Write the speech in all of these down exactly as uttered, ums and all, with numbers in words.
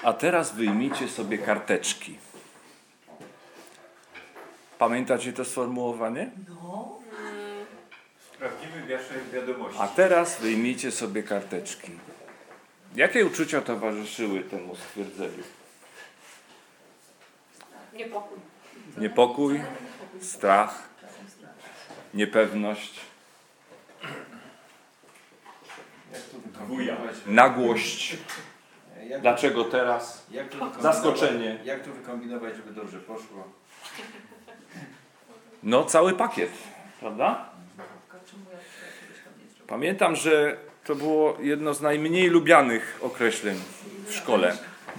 A teraz wyjmijcie sobie karteczki. Pamiętacie to sformułowanie? No. Sprawdzimy wiersze wiadomości. A teraz wyjmijcie sobie karteczki. Jakie uczucia towarzyszyły temu stwierdzeniu? Niepokój. Niepokój, strach, niepewność, nagłość. Jak, Dlaczego teraz? jak to wykombinować- Zaskoczenie. Jak to wykombinować, żeby dobrze poszło? No, cały pakiet, prawda? Pamiętam, że to było jedno z najmniej lubianych określeń w szkole.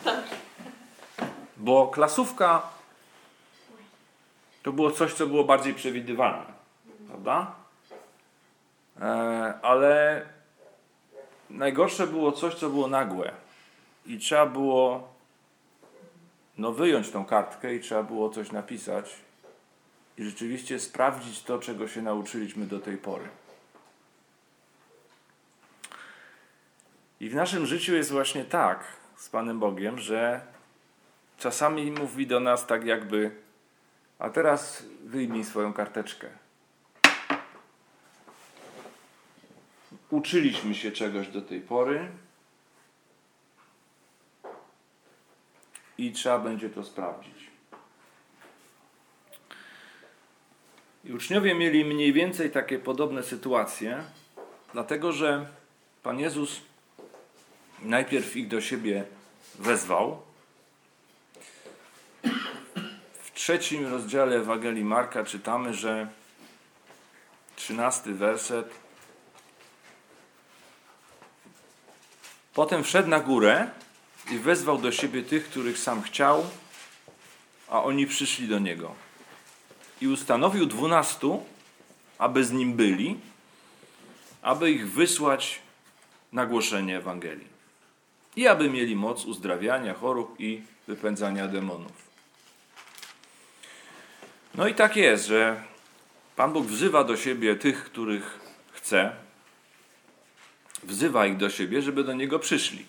Bo klasówka to było coś, co było bardziej przewidywalne, prawda? E, ale najgorsze było coś, co było nagłe. I trzeba było no, wyjąć tą kartkę i trzeba było coś napisać i rzeczywiście sprawdzić to, czego się nauczyliśmy do tej pory. I w naszym życiu jest właśnie tak z Panem Bogiem, że czasami mówi do nas tak jakby: a teraz wyjmij swoją karteczkę. Uczyliśmy się czegoś do tej pory i trzeba będzie to sprawdzić. I uczniowie mieli mniej więcej takie podobne sytuacje, dlatego że Pan Jezus najpierw ich do siebie wezwał. W trzecim rozdziale Ewangelii Marka czytamy, że trzynasty werset. Potem wszedł na górę i wezwał do siebie tych, których sam chciał, a oni przyszli do Niego. I ustanowił dwunastu, aby z Nim byli, aby ich wysłać na głoszenie Ewangelii. I aby mieli moc uzdrawiania chorób i wypędzania demonów. No i tak jest, że Pan Bóg wzywa do siebie tych, których chce. Wzywa ich do siebie, żeby do Niego przyszli.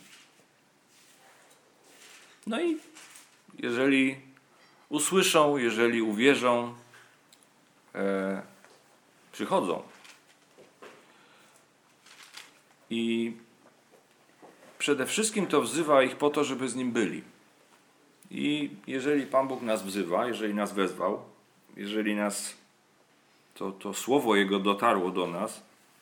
No i jeżeli usłyszą, jeżeli uwierzą, e, przychodzą. I przede wszystkim to wzywa ich po to, żeby z Nim byli. I jeżeli Pan Bóg nas wzywa, jeżeli nas wezwał, jeżeli nas to, to słowo Jego dotarło do nas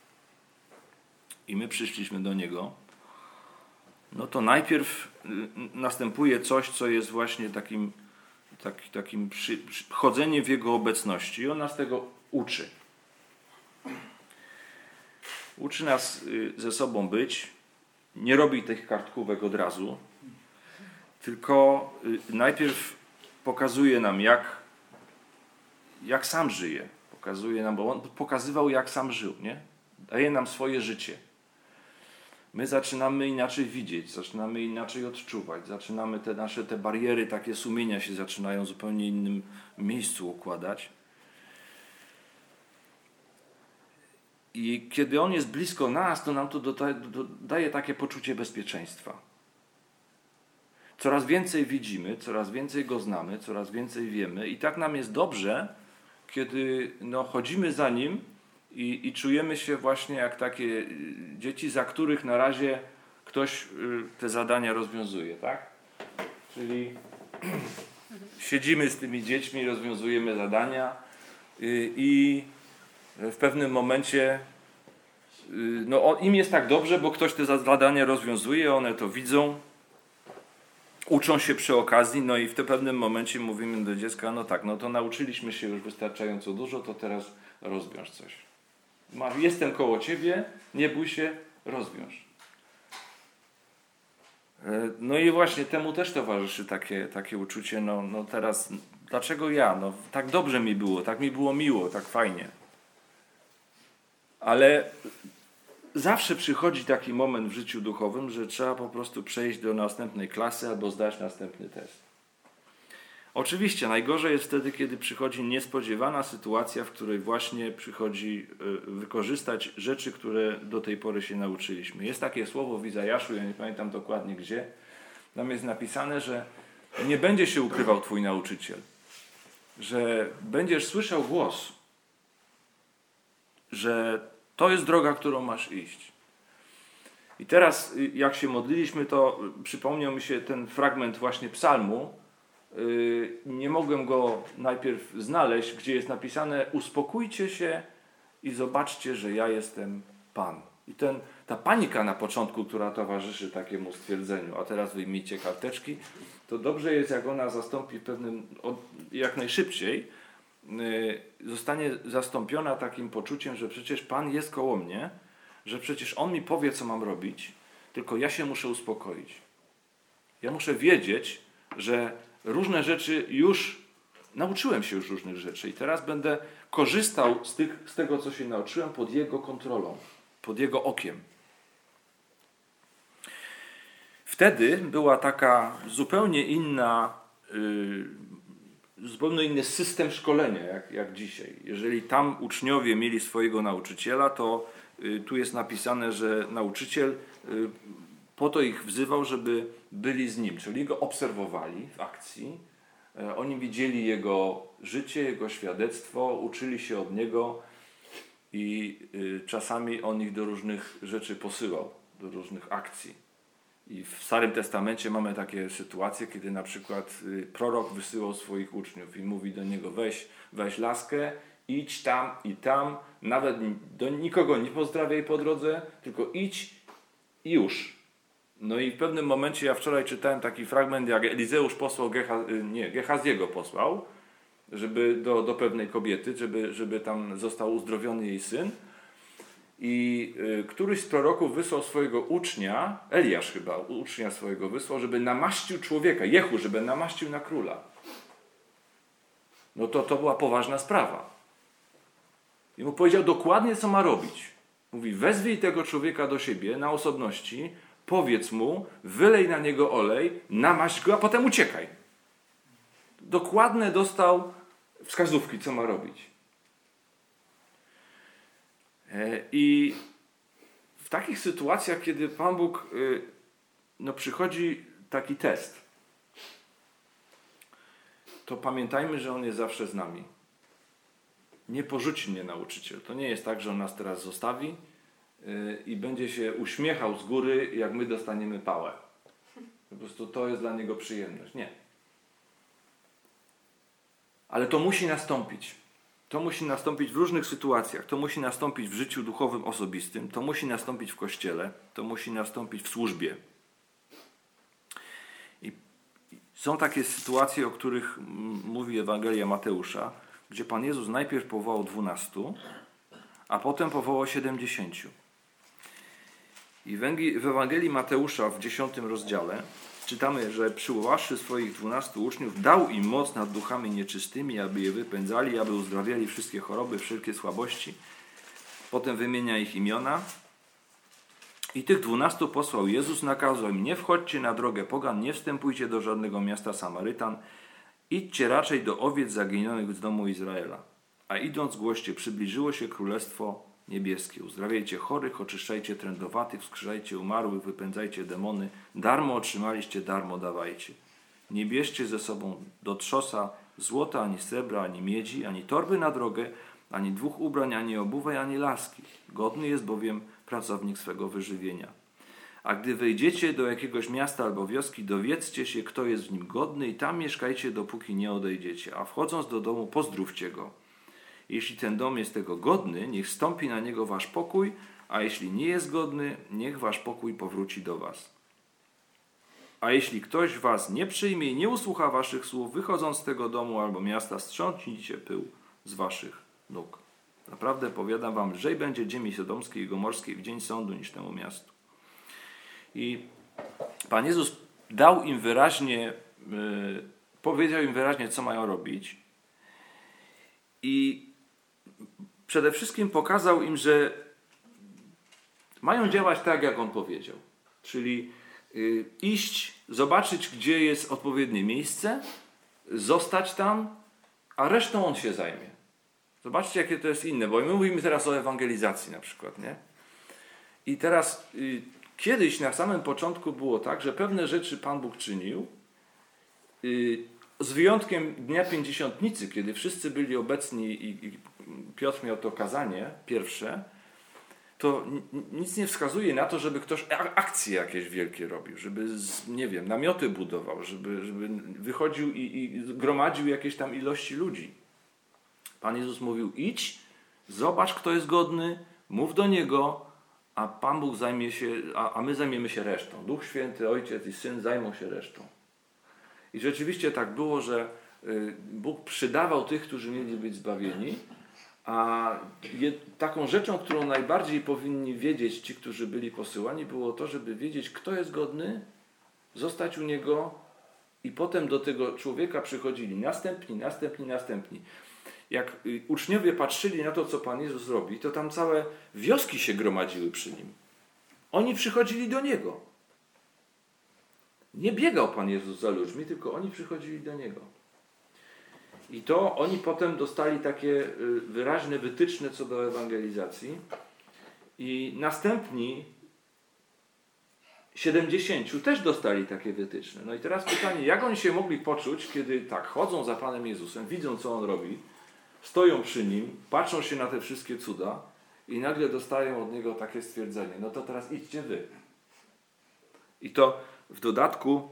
i my przyszliśmy do Niego, no to najpierw następuje coś, co jest właśnie takim, tak, takim przy, przy, chodzeniem w Jego obecności. I On nas tego uczy. Uczy nas ze sobą być. Nie robi tych kartkówek od razu, tylko najpierw pokazuje nam, jak, jak sam żyje. Pokazuje nam, bo On pokazywał, jak sam żył, nie? Daje nam swoje życie. My zaczynamy inaczej widzieć, zaczynamy inaczej odczuwać, zaczynamy te nasze te bariery, takie sumienia się zaczynają w zupełnie innym miejscu układać. I kiedy On jest blisko nas, to nam to dodaje, daje takie poczucie bezpieczeństwa. Coraz więcej widzimy, coraz więcej Go znamy, coraz więcej wiemy i tak nam jest dobrze, kiedy no, chodzimy za Nim i, i czujemy się właśnie jak takie dzieci, za których na razie ktoś te zadania rozwiązuje, tak? Czyli siedzimy z tymi dziećmi, rozwiązujemy zadania i, i w pewnym momencie no, im jest tak dobrze, bo ktoś te zadania rozwiązuje, one to widzą, uczą się przy okazji, no i w tym pewnym momencie mówimy do dziecka, no tak, no to nauczyliśmy się już wystarczająco dużo, to teraz rozwiąż coś. Jestem koło ciebie, nie bój się, rozwiąż. No i właśnie temu też towarzyszy takie, takie uczucie, no, no teraz, dlaczego ja? No tak dobrze mi było, tak mi było miło, tak fajnie. Ale zawsze przychodzi taki moment w życiu duchowym, że trzeba po prostu przejść do następnej klasy albo zdać następny test. Oczywiście najgorzej jest wtedy, kiedy przychodzi niespodziewana sytuacja, w której właśnie przychodzi wykorzystać rzeczy, które do tej pory się nauczyliśmy. Jest takie słowo w Izajaszu, ja nie pamiętam dokładnie gdzie, Tam jest napisane, że nie będzie się ukrywał twój nauczyciel, że będziesz słyszał głos, że to jest droga, którą masz iść. I teraz, jak się modliliśmy, to przypomniał mi się ten fragment właśnie psalmu. Nie mogłem go najpierw znaleźć, gdzie jest napisane: uspokójcie się i zobaczcie, że ja jestem Pan. I ten, ta panika na początku, która towarzyszy takiemu stwierdzeniu, a teraz wyjmijcie karteczki, to dobrze jest, jak ona zastąpi w pewnym, jak najszybciej, zostanie zastąpiona takim poczuciem, że przecież Pan jest koło mnie, że przecież On mi powie, co mam robić, tylko ja się muszę uspokoić. Ja muszę wiedzieć, że różne rzeczy już, nauczyłem się już różnych rzeczy i teraz będę korzystał z, tych, z tego, co się nauczyłem, pod Jego kontrolą, pod Jego okiem. Wtedy była taka zupełnie inna, yy, zupełnie inny system szkolenia, jak, jak dzisiaj. Jeżeli tam uczniowie mieli swojego nauczyciela, to yy, tu jest napisane, że nauczyciel yy, po to ich wzywał, żeby byli z nim, czyli go obserwowali w akcji. Yy, oni widzieli jego życie, jego świadectwo, uczyli się od niego i yy, czasami on ich do różnych rzeczy posyłał, do różnych akcji. I w Starym Testamencie mamy takie sytuacje, kiedy na przykład prorok wysyłał swoich uczniów i mówi do niego: weź, weź laskę, idź tam i tam, nawet do nikogo nie pozdrawiaj po drodze, tylko idź i już. No i w pewnym momencie, ja wczoraj czytałem taki fragment, jak Elizeusz posłał, Geha, nie, Gehaziego posłał, żeby do, do pewnej kobiety, żeby, żeby tam został uzdrowiony jej syn. I y, któryś z proroków wysłał swojego ucznia, Eliasz chyba, ucznia swojego wysłał, żeby namaścił człowieka, Jehu, żeby namaścił na króla. No to to była poważna sprawa. I mu powiedział dokładnie, co ma robić. Mówi: wezwij tego człowieka do siebie na osobności, powiedz mu, wylej na niego olej, namaść go, a potem uciekaj. Dokładne dostał wskazówki, co ma robić. I w takich sytuacjach, kiedy Pan Bóg, no, przychodzi taki test, to pamiętajmy, że On jest zawsze z nami. Nie porzuci mnie nauczyciel. To nie jest tak, że On nas teraz zostawi i będzie się uśmiechał z góry, jak my dostaniemy pałę. Po prostu to jest dla Niego przyjemność. Nie. Ale to musi nastąpić. To musi nastąpić w różnych sytuacjach. To musi nastąpić w życiu duchowym, osobistym. To musi nastąpić w Kościele. To musi nastąpić w służbie. I są takie sytuacje, o których mówi Ewangelia Mateusza, gdzie Pan Jezus najpierw powołał dwunastu, a potem powołał siedemdziesięciu. I w Ewangelii Mateusza w dziesiątym rozdziale czytamy, że przywoławszy swoich dwunastu uczniów, dał im moc nad duchami nieczystymi, aby je wypędzali, aby uzdrawiali wszystkie choroby, wszelkie słabości. Potem wymienia ich imiona. I tych dwunastu posłał Jezus, nakazał im: nie wchodźcie na drogę pogan, nie wstępujcie do żadnego miasta Samarytan, idźcie raczej do owiec zaginionych z domu Izraela. A idąc głoście, przybliżyło się Królestwo Niebieskie. Uzdrawiajcie chorych, oczyszczajcie trędowatych, wskrzeszajcie umarłych, wypędzajcie demony. Darmo otrzymaliście, darmo dawajcie. Nie bierzcie ze sobą do trzosa złota, ani srebra, ani miedzi, ani torby na drogę, ani dwóch ubrań, ani obuwaj, ani laski. Godny jest bowiem pracownik swego wyżywienia. A gdy wejdziecie do jakiegoś miasta albo wioski, dowiedzcie się, kto jest w nim godny, i tam mieszkajcie, dopóki nie odejdziecie. A wchodząc do domu, pozdrówcie go. Jeśli ten dom jest tego godny, niech stąpi na niego wasz pokój, a jeśli nie jest godny, niech wasz pokój powróci do was. A jeśli ktoś was nie przyjmie i nie usłucha waszych słów, wychodząc z tego domu albo miasta, strząśnijcie pył z waszych nóg. Naprawdę powiadam wam, lżej będzie ziemi sodomskiej i gomorskiej w dzień sądu niż temu miastu. I Pan Jezus dał im wyraźnie, yy, powiedział im wyraźnie, co mają robić. I przede wszystkim pokazał im, że mają działać tak, jak On powiedział. Czyli y, iść, zobaczyć, gdzie jest odpowiednie miejsce, zostać tam, a resztą On się zajmie. Zobaczcie, jakie to jest inne, bo my mówimy teraz o ewangelizacji na przykład, nie? I teraz, y, kiedyś na samym początku było tak, że pewne rzeczy Pan Bóg czynił, yy, z wyjątkiem Dnia Pięćdziesiątnicy, kiedy wszyscy byli obecni i, i Piotr miał to kazanie pierwsze, to nic nie wskazuje na to, żeby ktoś akcje jakieś wielkie robił, żeby, nie wiem, namioty budował, żeby, żeby wychodził i, i gromadził jakieś tam ilości ludzi. Pan Jezus mówił: idź, zobacz, kto jest godny, mów do Niego, a Pan Bóg zajmie się, a, a my zajmiemy się resztą. Duch Święty, Ojciec i Syn zajmą się resztą. I rzeczywiście tak było, że Bóg przydawał tych, którzy mieli być zbawieni, a je, taką rzeczą, którą najbardziej powinni wiedzieć ci, którzy byli posyłani, było to, żeby wiedzieć, kto jest godny, zostać u Niego i potem do tego człowieka przychodzili następni, następni, następni. Jak uczniowie patrzyli na to, co Pan Jezus robi, to tam całe wioski się gromadziły przy Nim. Oni przychodzili do Niego. Nie biegał Pan Jezus za ludźmi, tylko oni przychodzili do Niego. I to oni potem dostali takie wyraźne wytyczne co do ewangelizacji. I następni siedemdziesięciu też dostali takie wytyczne. No i teraz pytanie, jak oni się mogli poczuć, kiedy tak chodzą za Panem Jezusem, widzą, co On robi, stoją przy Nim, patrzą się na te wszystkie cuda i nagle dostają od Niego takie stwierdzenie: no to teraz idźcie wy. I to w dodatku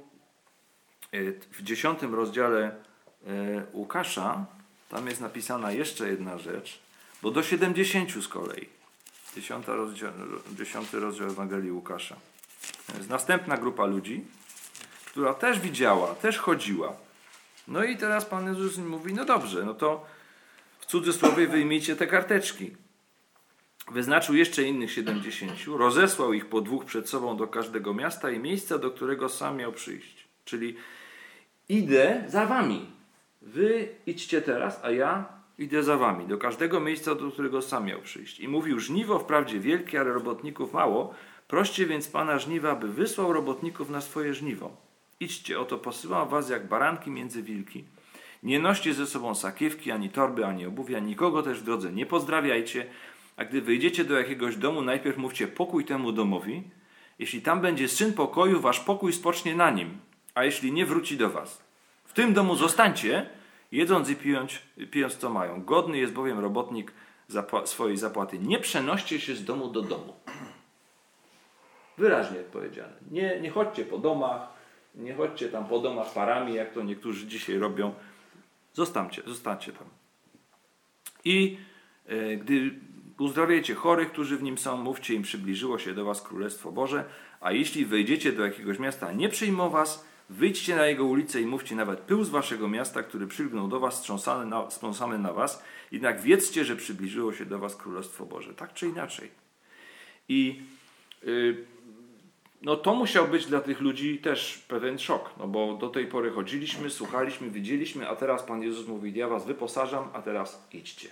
w dziesiątym rozdziale Łukasza tam jest napisana jeszcze jedna rzecz, bo do siedemdziesięciu z kolei. Dziesiąty rozdział, dziesiąty rozdział Ewangelii Łukasza. To jest następna grupa ludzi, która też widziała, też chodziła. No i teraz Pan Jezus mówi: no dobrze, no to w cudzysłowie wyjmijcie te karteczki. Wyznaczył jeszcze innych siedemdziesięciu, rozesłał ich po dwóch przed sobą do każdego miasta i miejsca, do którego sam miał przyjść. Czyli idę za wami. Wy idźcie teraz, a ja idę za wami. Do każdego miejsca, do którego sam miał przyjść. I mówił: żniwo wprawdzie wielkie, ale robotników mało. Proście więc Pana żniwa, by wysłał robotników na swoje żniwo. Idźcie, oto posyłam was jak baranki między wilki. Nie noście ze sobą sakiewki, ani torby, ani obuwia, nikogo też w drodze nie pozdrawiajcie. A gdy wyjdziecie do jakiegoś domu, najpierw mówcie pokój temu domowi. Jeśli tam będzie syn pokoju, wasz pokój spocznie na nim, a jeśli nie, wróci do was. W tym domu zostańcie, jedząc i pijąc, pijąc co mają. Godny jest bowiem robotnik zapła- swojej zapłaty. Nie przenoście się z domu do domu. Wyraźnie powiedziane. Nie, nie chodźcie po domach, nie chodźcie tam po domach parami, jak to niektórzy dzisiaj robią. Zostańcie, zostańcie tam. I e, gdy uzdrawiajcie chorych, którzy w nim są, mówcie im: przybliżyło się do was Królestwo Boże. A jeśli wejdziecie do jakiegoś miasta, nie przyjmą was, wyjdźcie na jego ulicę i mówcie: nawet pył z waszego miasta, który przylgnął do was, strząsany na, strząsany na was, jednak wiedzcie, że przybliżyło się do was Królestwo Boże. Tak czy inaczej. I yy, no to musiał być dla tych ludzi też pewien szok, no bo do tej pory chodziliśmy, słuchaliśmy, widzieliśmy, a teraz Pan Jezus mówi: ja was wyposażam, a teraz idźcie.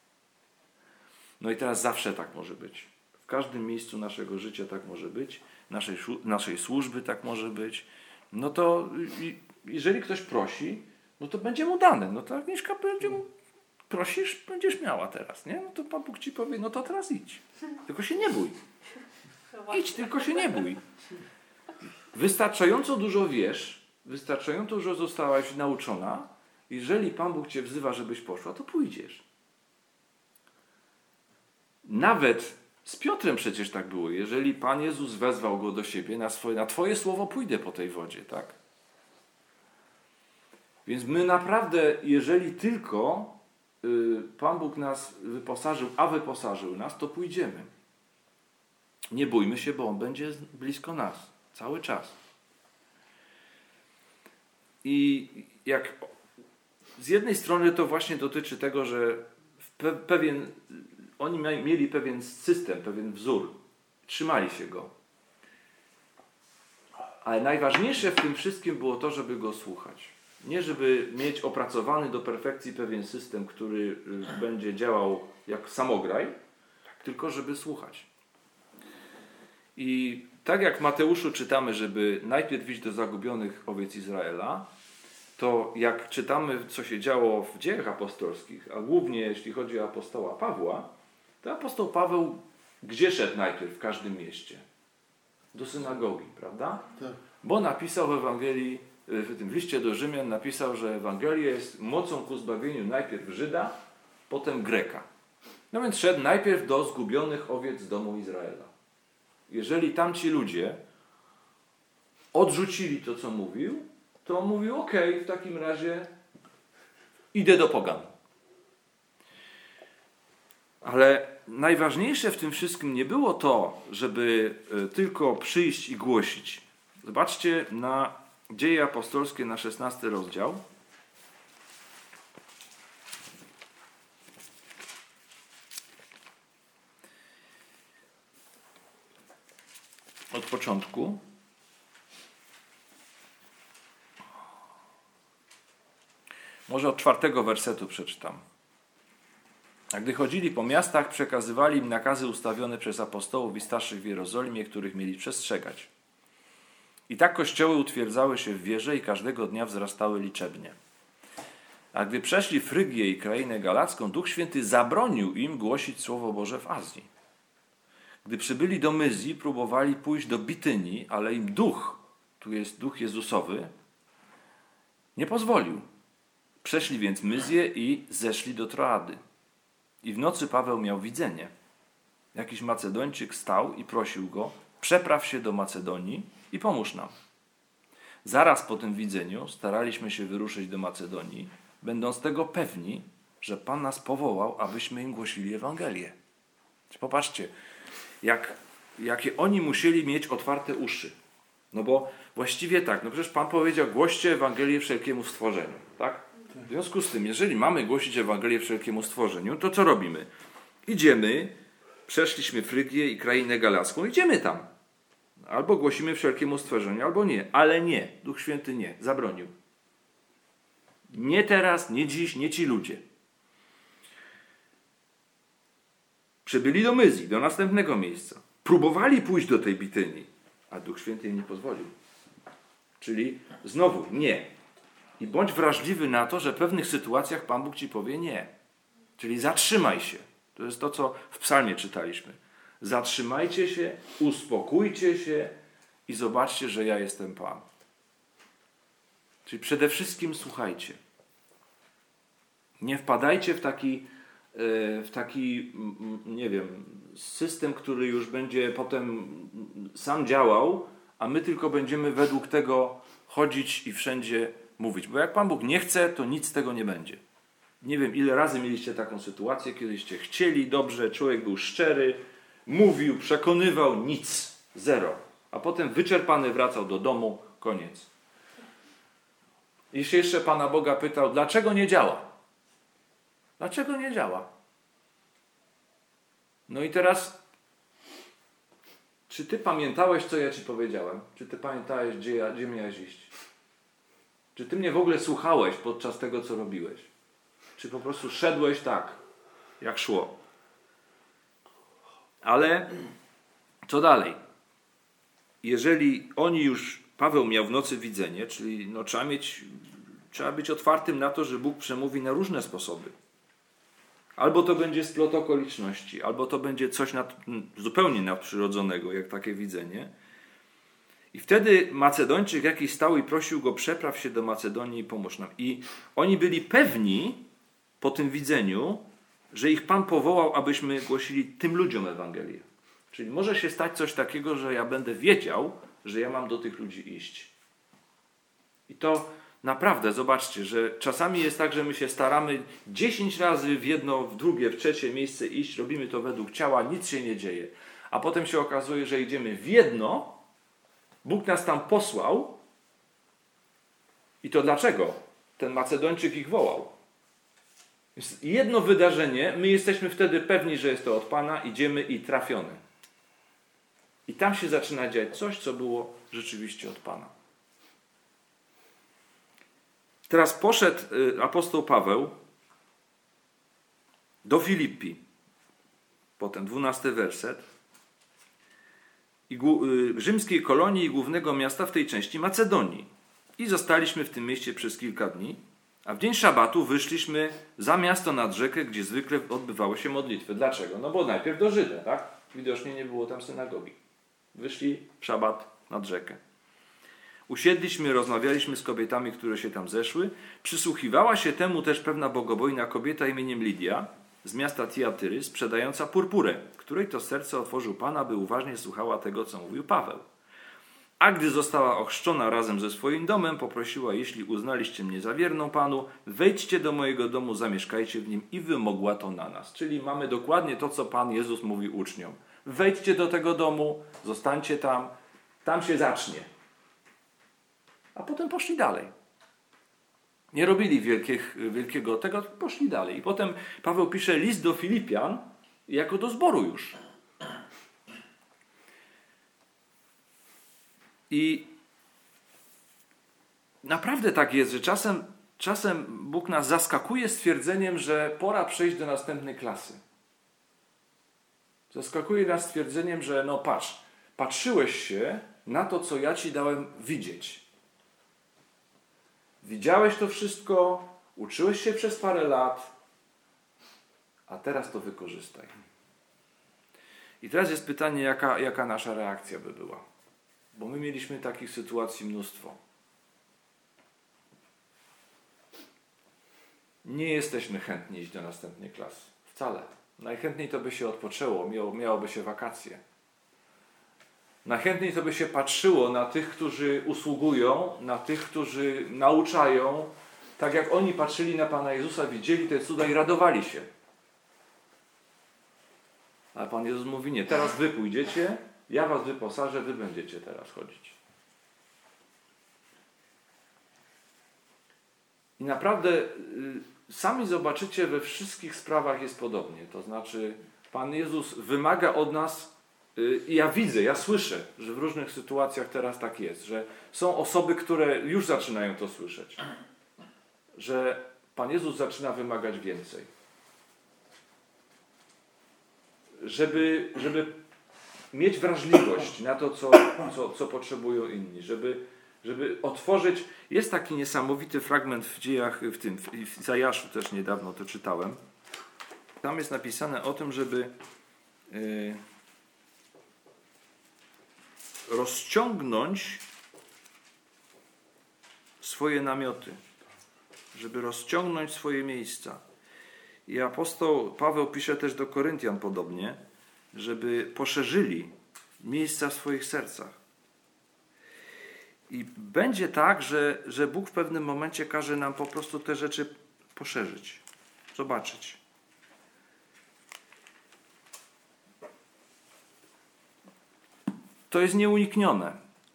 No i teraz zawsze tak może być. W każdym miejscu naszego życia tak może być, naszej, naszej służby tak może być. No to jeżeli ktoś prosi, no to będzie mu dane. No to Agnieszka będzie mu, prosisz, będziesz miała teraz, nie? No to Pan Bóg ci powie: no to teraz idź. Tylko się nie bój. Idź, tylko się nie bój. Wystarczająco dużo wiesz, wystarczająco dużo zostałaś nauczona. Jeżeli Pan Bóg cię wzywa, żebyś poszła, to pójdziesz. Nawet z Piotrem przecież tak było. Jeżeli Pan Jezus wezwał go do siebie, na, swoje, na Twoje słowo pójdę po tej wodzie, tak? Więc my naprawdę, jeżeli tylko y, Pan Bóg nas wyposażył, a wyposażył nas, to pójdziemy. Nie bójmy się, bo On będzie blisko nas cały czas. I jak z jednej strony to właśnie dotyczy tego, że pe, pewien, oni mieli pewien system, pewien wzór. Trzymali się go. Ale najważniejsze w tym wszystkim było to, żeby go słuchać. Nie żeby mieć opracowany do perfekcji pewien system, który będzie działał jak samograj, tylko żeby słuchać. I tak jak w Mateuszu czytamy, żeby najpierw iść do zagubionych owiec Izraela, to jak czytamy, co się działo w Dziejach Apostolskich, a głównie jeśli chodzi o apostoła Pawła, to apostoł Paweł gdzie szedł najpierw w każdym mieście? do synagogi, prawda? Tak. Bo napisał w Ewangelii, w tym liście do Rzymian napisał, że Ewangelia jest mocą ku zbawieniu najpierw Żyda, potem Greka. No więc szedł najpierw do zgubionych owiec z domu Izraela. Jeżeli tamci ludzie odrzucili to, co mówił, to on mówił, okej, okay, w takim razie idę do pogan. Ale najważniejsze w tym wszystkim nie było to, żeby tylko przyjść i głosić. Zobaczcie na Dzieje Apostolskie, na szesnasty rozdział. Od początku. Może od czwartego wersetu przeczytam. A gdy chodzili po miastach, przekazywali im nakazy ustawione przez apostołów i starszych w Jerozolimie, których mieli przestrzegać. I tak kościoły utwierdzały się w wierze i każdego dnia wzrastały liczebnie. A gdy przeszli Frygię i krainę galacką, Duch Święty zabronił im głosić Słowo Boże w Azji. Gdy przybyli do Myzji, próbowali pójść do Bitynii, ale im Duch, tu jest Duch Jezusowy, nie pozwolił. Przeszli więc Myzję i zeszli do Troady. I w nocy Paweł miał widzenie. Jakiś Macedończyk stał i prosił go, przepraw się do Macedonii i pomóż nam. Zaraz po tym widzeniu staraliśmy się wyruszyć do Macedonii, będąc tego pewni, że Pan nas powołał, abyśmy im głosili Ewangelię. Popatrzcie, jak, jakie oni musieli mieć otwarte uszy. No bo właściwie tak, no przecież Pan powiedział, głoście Ewangelię wszelkiemu stworzeniu, tak? W związku z tym, jeżeli mamy głosić Ewangelię wszelkiemu stworzeniu, to co robimy? Idziemy, przeszliśmy Frygię i krainę galacką, idziemy tam. Albo głosimy wszelkiemu stworzeniu, albo nie. Ale nie, Duch Święty nie, zabronił. Nie teraz, nie dziś, nie ci ludzie. Przybyli do Myzji, do następnego miejsca. Próbowali pójść do tej Bitynii, a Duch Święty im nie pozwolił. Czyli znowu nie. I bądź wrażliwy na to, że w pewnych sytuacjach Pan Bóg ci powie nie. Czyli zatrzymaj się. To jest to, co w psalmie czytaliśmy. Zatrzymajcie się, uspokójcie się i zobaczcie, że ja jestem Pan. Czyli przede wszystkim słuchajcie. Nie wpadajcie w taki, w taki, nie wiem, system, który już będzie potem sam działał, a my tylko będziemy według tego chodzić i wszędzie mówić. Bo jak Pan Bóg nie chce, to nic z tego nie będzie. Nie wiem, ile razy mieliście taką sytuację, kiedyście chcieli dobrze, człowiek był szczery, mówił, przekonywał, nic, zero. A potem wyczerpany wracał do domu, koniec. I się jeszcze Pana Boga pytał, dlaczego nie działa? Dlaczego nie działa? No i teraz, czy ty pamiętałeś, co ja ci powiedziałem? Czy ty pamiętałeś, gdzie, ja, gdzie miałeś iść? Czy ty mnie w ogóle słuchałeś podczas tego, co robiłeś? Czy po prostu szedłeś tak, jak szło? Ale co dalej? Jeżeli oni już, Paweł miał w nocy widzenie, czyli no, trzeba mieć, trzeba być otwartym na to, że Bóg przemówi na różne sposoby. Albo to będzie splot okoliczności, albo to będzie coś nad, zupełnie nadprzyrodzonego, jak takie widzenie. I wtedy Macedończyk jakiś stał i prosił go, przepraw się do Macedonii i pomóż nam. I oni byli pewni po tym widzeniu, że ich Pan powołał, abyśmy głosili tym ludziom Ewangelię. Czyli może się stać coś takiego, że ja będę wiedział, że ja mam do tych ludzi iść. I to naprawdę, zobaczcie, że czasami jest tak, że my się staramy dziesięć razy w jedno, w drugie, w trzecie miejsce iść, robimy to według ciała, nic się nie dzieje. A potem się okazuje, że idziemy w jedno, Bóg nas tam posłał i to dlaczego? Ten Macedończyk ich wołał. Jest jedno wydarzenie, my jesteśmy wtedy pewni, że jest to od Pana, idziemy i trafione. I tam się zaczyna dziać coś, co było rzeczywiście od Pana. Teraz poszedł apostoł Paweł do Filippi. Potem dwunasty werset. I rzymskiej kolonii i głównego miasta w tej części Macedonii. I zostaliśmy w tym mieście przez kilka dni, a w dzień szabatu wyszliśmy za miasto nad rzekę, gdzie zwykle odbywały się modlitwy. Dlaczego? No bo najpierw do Żyda, tak? Widocznie nie było tam synagogi. Wyszli w szabat nad rzekę. Usiedliśmy, rozmawialiśmy z kobietami, które się tam zeszły. Przysłuchiwała się temu też pewna bogobojna kobieta imieniem Lidia z miasta Tiatyry, sprzedająca purpurę, której to serce otworzył Pan, aby uważnie słuchała tego, co mówił Paweł. A gdy została ochrzczona razem ze swoim domem, poprosiła, jeśli uznaliście mnie za wierną Panu, wejdźcie do mojego domu, zamieszkajcie w nim i wymogła to na nas. Czyli mamy dokładnie to, co Pan Jezus mówi uczniom. Wejdźcie do tego domu, zostańcie tam, tam się zacznie. A potem poszli dalej. Nie robili wielkich, wielkiego tego, poszli dalej. I potem Paweł pisze list do Filipian jako do zboru już. I naprawdę tak jest, że czasem, czasem Bóg nas zaskakuje stwierdzeniem, że pora przejść do następnej klasy. Zaskakuje nas stwierdzeniem, że no patrz, patrzyłeś się na to, co ja ci dałem widzieć. Widziałeś to wszystko, uczyłeś się przez parę lat, a teraz to wykorzystaj. I teraz jest pytanie, jaka, jaka nasza reakcja by była. Bo my mieliśmy takich sytuacji mnóstwo. Nie jesteśmy chętni iść do następnej klasy. Wcale. Najchętniej to by się odpoczęło, miało, miałoby się wakacje. Najchętniej to by się patrzyło na tych, którzy usługują, na tych, którzy nauczają, tak jak oni patrzyli na Pana Jezusa, widzieli te cuda i radowali się. Ale Pan Jezus mówi, nie, teraz wy pójdziecie, ja was wyposażę, wy będziecie teraz chodzić. I naprawdę y, sami zobaczycie, we wszystkich sprawach jest podobnie. To znaczy Pan Jezus wymaga od nas, y, i ja widzę, ja słyszę, że w różnych sytuacjach teraz tak jest, że są osoby, które już zaczynają to słyszeć. Że Pan Jezus zaczyna wymagać więcej. Żeby, żeby mieć wrażliwość na to, co, co, co potrzebują inni, żeby, żeby otworzyć. Jest taki niesamowity fragment w dziejach, w tym, w Izajaszu też niedawno to czytałem. Tam jest napisane o tym, żeby yy, rozciągnąć swoje namioty, żeby rozciągnąć swoje miejsca. I apostoł Paweł pisze też do Koryntian podobnie, żeby poszerzyli miejsca w swoich sercach. I będzie tak, że, że Bóg w pewnym momencie każe nam po prostu te rzeczy poszerzyć, zobaczyć. To jest nieuniknione.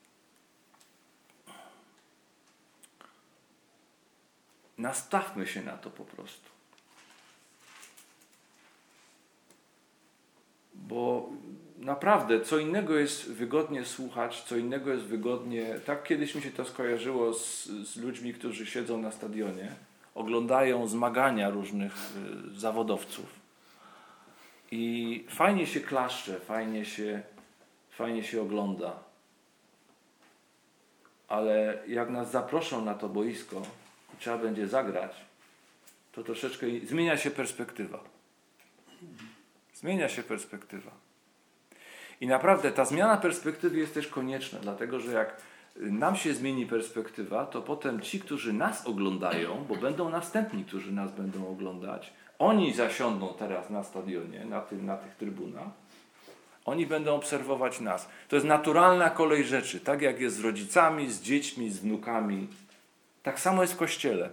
Nastawmy się na to po prostu. Bo naprawdę co innego jest wygodnie słuchać, co innego jest wygodnie... Tak kiedyś mi się to skojarzyło z, z ludźmi, którzy siedzą na stadionie, oglądają zmagania różnych y, zawodowców i fajnie się klaszcze, fajnie się, fajnie się ogląda. Ale jak nas zaproszą na to boisko i trzeba będzie zagrać, to troszeczkę zmienia się perspektywa. Zmienia się perspektywa. I naprawdę ta zmiana perspektywy jest też konieczna, dlatego że jak nam się zmieni perspektywa, to potem ci, którzy nas oglądają, bo będą następni, którzy nas będą oglądać, oni zasiądą teraz na stadionie, na, tym, na tych trybunach, oni będą obserwować nas. To jest naturalna kolej rzeczy, tak jak jest z rodzicami, z dziećmi, z wnukami. Tak samo jest w Kościele.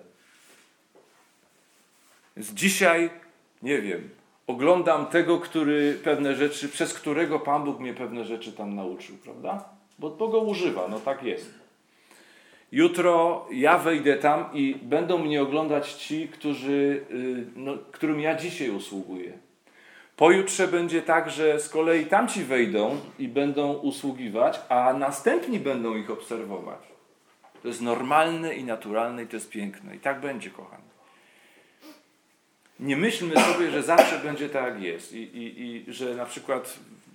Więc dzisiaj, nie wiem, oglądam tego, który pewne rzeczy, przez którego Pan Bóg mnie pewne rzeczy tam nauczył, prawda? Bo, bo go używa, no tak jest. Jutro ja wejdę tam i będą mnie oglądać ci, którzy, no, którym ja dzisiaj usługuję. Pojutrze będzie tak, że z kolei tamci wejdą i będą usługiwać, a następni będą ich obserwować. To jest normalne i naturalne i to jest piękne. I tak będzie, kochani. Nie myślmy sobie, że zawsze będzie tak, jak jest. I, i, i że na przykład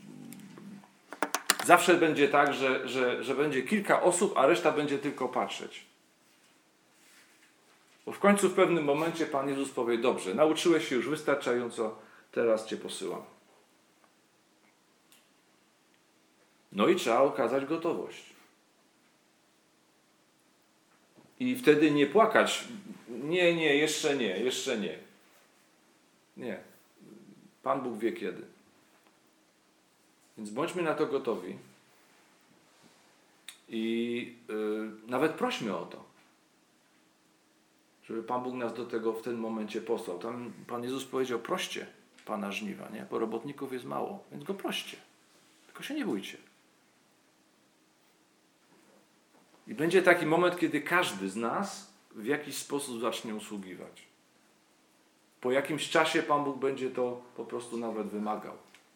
zawsze będzie tak, że, że, że będzie kilka osób, a reszta będzie tylko patrzeć. Bo w końcu w pewnym momencie Pan Jezus powie, dobrze, nauczyłeś się już wystarczająco, teraz Cię posyłam. No i trzeba okazać gotowość. I wtedy nie płakać. Nie, nie, jeszcze nie, jeszcze nie. Nie. Pan Bóg wie kiedy. Więc bądźmy na to gotowi. I yy, nawet prośmy o to. Żeby Pan Bóg nas do tego w tym momencie posłał. Tam Pan Jezus powiedział, proście Pana żniwa, nie? Bo robotników jest mało, więc go proście. Tylko się nie bójcie. I będzie taki moment, kiedy każdy z nas w jakiś sposób zacznie usługiwać. Po jakimś czasie Pan Bóg będzie to po prostu nawet wymagał.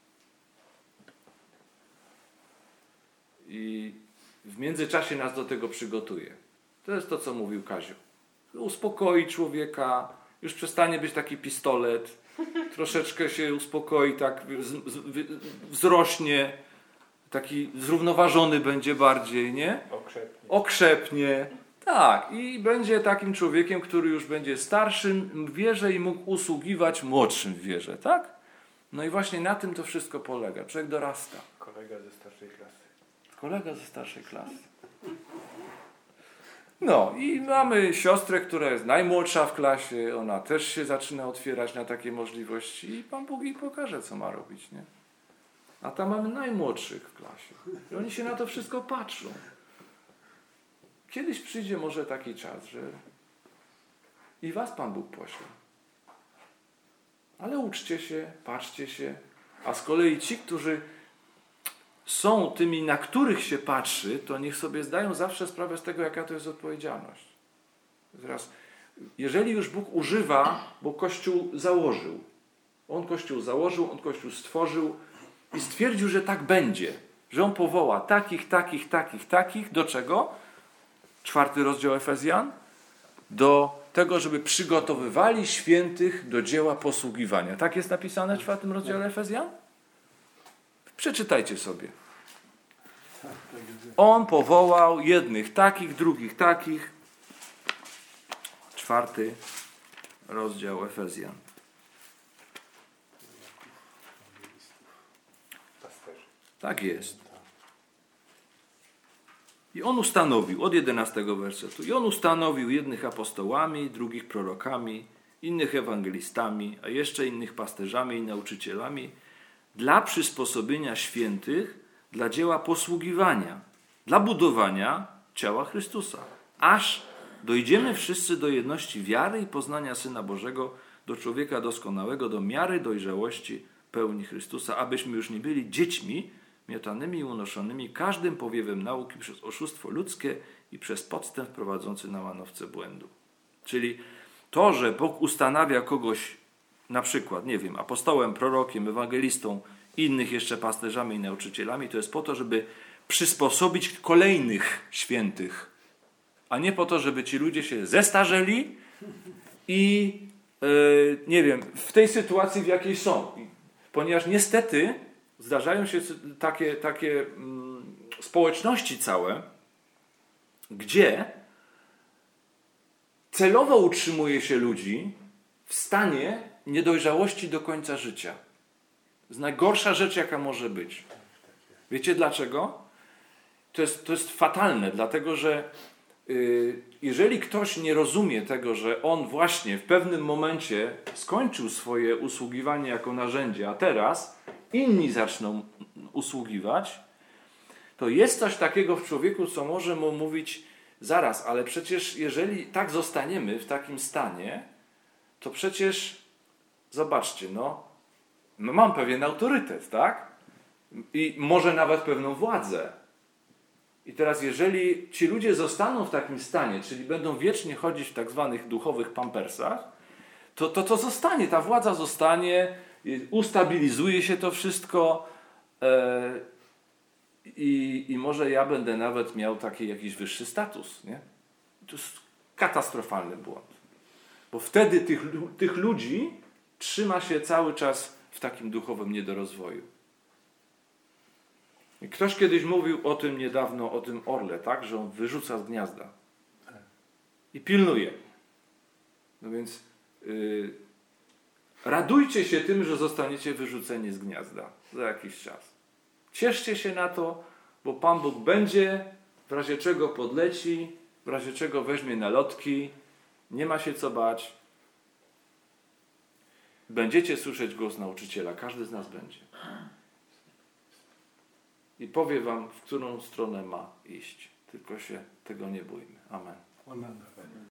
I w międzyczasie nas do tego przygotuje. To jest to, co mówił Kazio. Uspokoi człowieka, już przestanie być taki pistolet, troszeczkę się uspokoi, tak wzrośnie, taki zrównoważony będzie bardziej, nie? Okrzepnie. Okrzepnie. Tak, i będzie takim człowiekiem, który już będzie starszym w wierze i mógł usługiwać młodszym w wierze, tak? No i właśnie na tym to wszystko polega. Człowiek dorasta. Kolega ze starszej klasy. Kolega ze starszej klasy. No i mamy siostrę, która jest najmłodsza w klasie, ona też się zaczyna otwierać na takie możliwości i Pan Bóg jej pokaże, co ma robić, nie? A tam mamy najmłodszych w klasie. I oni się na to wszystko patrzą. Kiedyś przyjdzie może taki czas, że i was Pan Bóg pośle. Ale uczcie się, patrzcie się, a z kolei ci, którzy są tymi, na których się patrzy, to niech sobie zdają zawsze sprawę z tego, jaka to jest odpowiedzialność. Teraz, jeżeli już Bóg używa, bo Kościół założył. On Kościół założył, On Kościół stworzył i stwierdził, że tak będzie. Że On powoła takich, takich, takich, takich. Do czego? Czwarty rozdział Efezjan. Do tego, żeby przygotowywali świętych do dzieła posługiwania. Tak jest napisane w czwartym rozdziale Efezjan? Przeczytajcie sobie. On powołał jednych takich, drugich takich. Czwarty rozdział Efezjan. Tak jest. I on ustanowił, od jedenastego wersetu, i on ustanowił jednych apostołami, drugich prorokami, innych ewangelistami, a jeszcze innych pasterzami i nauczycielami, dla przysposobienia świętych, dla dzieła posługiwania, dla budowania ciała Chrystusa, aż dojdziemy wszyscy do jedności wiary i poznania Syna Bożego, do człowieka doskonałego, do miary dojrzałości pełni Chrystusa, abyśmy już nie byli dziećmi, miotanymi i unoszonymi każdym powiewem nauki przez oszustwo ludzkie i przez podstęp prowadzący na łanowce błędu. Czyli to, że Bóg ustanawia kogoś, na przykład, nie wiem, apostołem, prorokiem, ewangelistą, innych jeszcze pasterzami i nauczycielami, to jest po to, żeby przysposobić kolejnych świętych, a nie po to, żeby ci ludzie się zestarzeli i yy, nie wiem, w tej sytuacji, w jakiej są. Ponieważ niestety zdarzają się takie, takie mm, społeczności całe, gdzie celowo utrzymuje się ludzi w stanie niedojrzałości do końca życia. To jest najgorsza rzecz, jaka może być. Wiecie dlaczego? To jest, to jest fatalne, dlatego że yy, jeżeli ktoś nie rozumie tego, że on właśnie w pewnym momencie skończył swoje usługiwanie jako narzędzie, a teraz inni zaczną usługiwać, to jest coś takiego w człowieku, co może mu mówić zaraz, ale przecież jeżeli tak zostaniemy w takim stanie, to przecież zobaczcie, no, no mam pewien autorytet, tak? I może nawet pewną władzę. I teraz jeżeli ci ludzie zostaną w takim stanie, czyli będą wiecznie chodzić w tak zwanych duchowych pampersach, to to, to zostanie, ta władza zostanie, ustabilizuje się to wszystko e, i, i może ja będę nawet miał taki jakiś wyższy status. Nie? To jest katastrofalny błąd. Bo wtedy tych, tych ludzi trzyma się cały czas w takim duchowym niedorozwoju. I ktoś kiedyś mówił o tym niedawno, o tym orle, tak, że on wyrzuca z gniazda. I pilnuje. No więc yy, radujcie się tym, że zostaniecie wyrzuceni z gniazda za jakiś czas. Cieszcie się na to, bo Pan Bóg będzie, w razie czego podleci, w razie czego weźmie na lotki, nie ma się co bać. Będziecie słyszeć głos nauczyciela, każdy z nas będzie. I powie wam, w którą stronę ma iść. Tylko się tego nie bójmy. Amen. Amen.